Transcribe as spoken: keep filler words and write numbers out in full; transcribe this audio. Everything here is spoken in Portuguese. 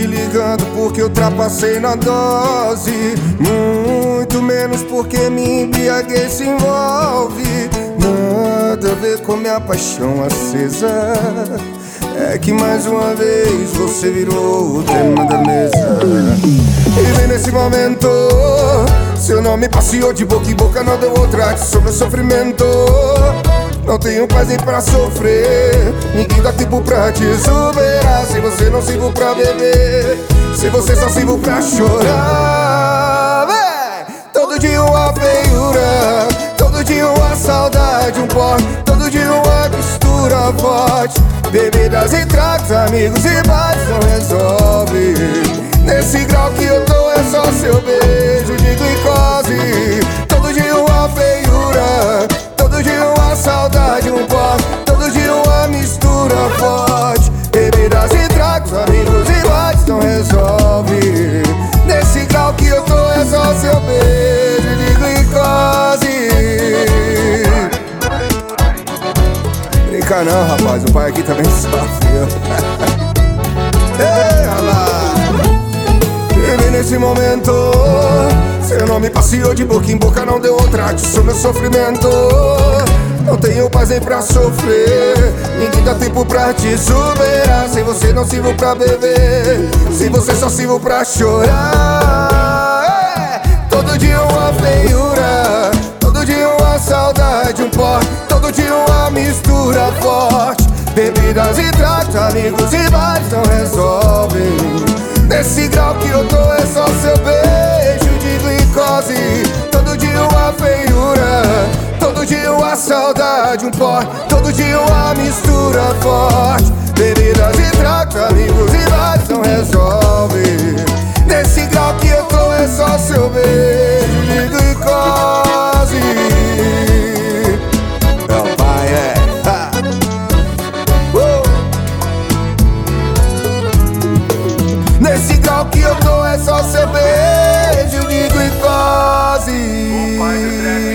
te ligando porque eu ultrapassei na dose, muito menos porque me embriaguei se envolve. Nada a ver com minha paixão acesa, é que mais uma vez você virou o tema da mesa. E vem nesse momento, seu nome passeou de boca em boca, não deu outra sobre o sofrimento. Não tenho paz nem pra sofrer, ninguém dá tempo pra te superar. Sem você não sirvo pra beber, sem você só sirvo pra chorar. Véi! Todo dia uma feiura, todo dia uma saudade, um porre, todo dia uma mistura forte. Bebidas e tragos, amigos e bares não resolve. Nesse grau que eu tô é só seu beijo de glicose. Todo dia uma feiura, todo dia uma saudade, um pó, todo dia uma mistura forte. Bebidas e tragos, amigos e bares não resolve. Nesse grau que eu tô é só seu beijo de glicose. Brinca não, rapaz, o pai aqui também sofre. Ei, rapaz. E nesse momento, seu nome passeou de boca em boca, não deu outra adição meu sofrimento. Não tenho paz nem pra sofrer, ninguém dá tempo pra te superar. Sem você não sirvo pra beber, sem você só sirvo pra chorar. É! Todo dia uma feiura, todo dia uma saudade, um pó, todo dia uma mistura forte. Bebidas e tragos, amigos e bares não resolvem. Nesse grau que eu tô é só seu beijo de glicose. Todo dia uma feiura, todo dia uma saudade, um pó, todo dia uma mistura forte. Bebidas e tragos, amigos e bares não resolve. Nesse grau que eu tô é só seu beijo de glicose. Meu pai é ha. uh. Nesse grau que eu tô é só seu beijo de glicose.